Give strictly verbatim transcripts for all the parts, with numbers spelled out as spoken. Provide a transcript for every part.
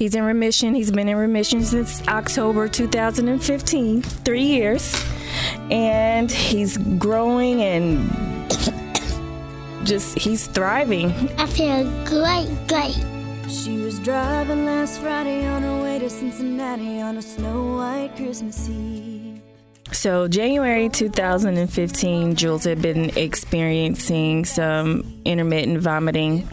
He's in remission. He's been in remission since October two thousand fifteen, three years. And he's growing and just, he's thriving. I feel great, great. She was driving last Friday on her way to Cincinnati on a snow white Christmas Eve. So January two thousand fifteen, Jules had been experiencing some intermittent vomiting.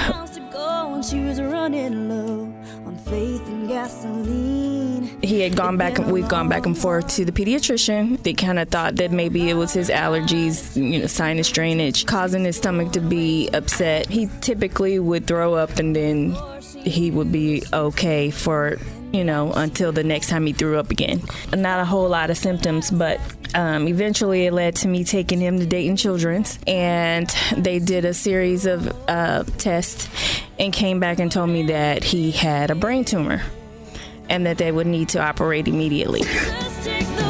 She was running low on faith and gasoline. He had gone back, we've gone back and forth to the pediatrician. They kind of thought that maybe it was his allergies, you know, sinus drainage, causing his stomach to be upset. He typically would throw up and then he would be okay for, you know, until the next time he threw up again. Not a whole lot of symptoms, but um, eventually it led to me taking him to Dayton Children's, and they did a series of uh, tests and came back and told me that he had a brain tumor and that they would need to operate immediately. Just take the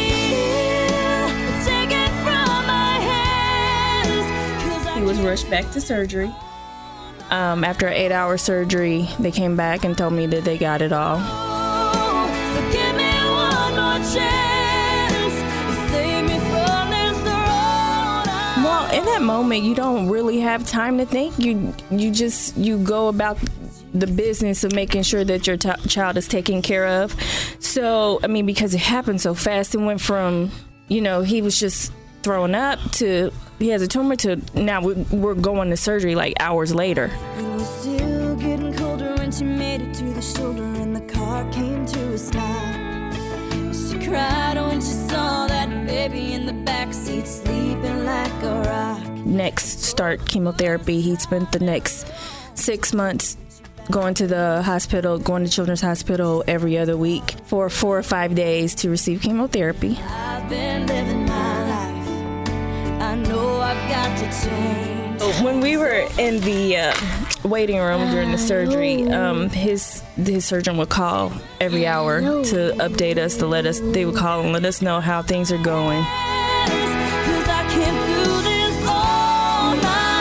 wheel, take it from my hands, 'cause I He was rushed back to surgery. Um, after an eight-hour surgery, they came back and told me that they got it all. So give me one more chance to save me from this road. Well, in that moment, you don't really have time to think. You you just you go about the business of making sure that your t- child is taken care of. So, I mean, because it happened so fast, it went from, you know, he was just throwing up to he has a tumor to now we- we're going to surgery like hours later. It was still getting colder when she made it to the shoulder and the car came to a stop. She cried when she saw that baby in the backseat sleeping like a rock. Next, start chemotherapy. He spent the next six months going to the hospital, going to Children's Hospital every other week for four or five days to receive chemotherapy. I've been living my life. I know I've got to change. When we were in the uh, waiting room during the surgery, um, his his surgeon would call every hour to update us, to let us. They would call and let us know how things are going. 'Cause I can't do this all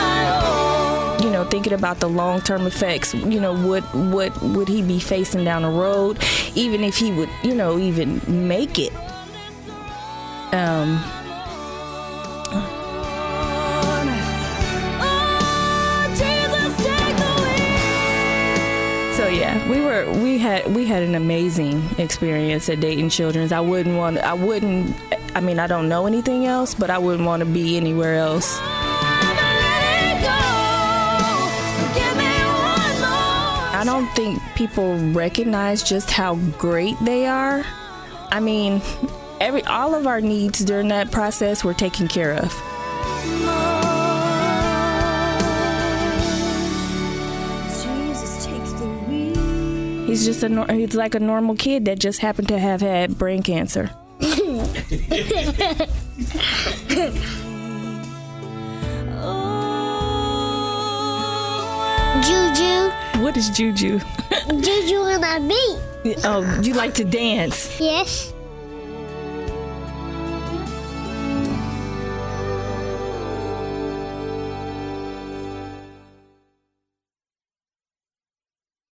my own. You know, thinking about the long-term effects. You know, what what would he be facing down the road, even if he would, you know, even make it. Um. So yeah, we were we had we had an amazing experience at Dayton Children's. I wouldn't want I wouldn't I mean I don't know anything else, but I wouldn't want to be anywhere else. I don't think people recognize just how great they are. I mean, every all of our needs during that process were taken care of. He's just a nor- he's like a normal kid that just happened to have had brain cancer. Juju. What is juju? Juju and I beat. Oh, you like to dance? Yes.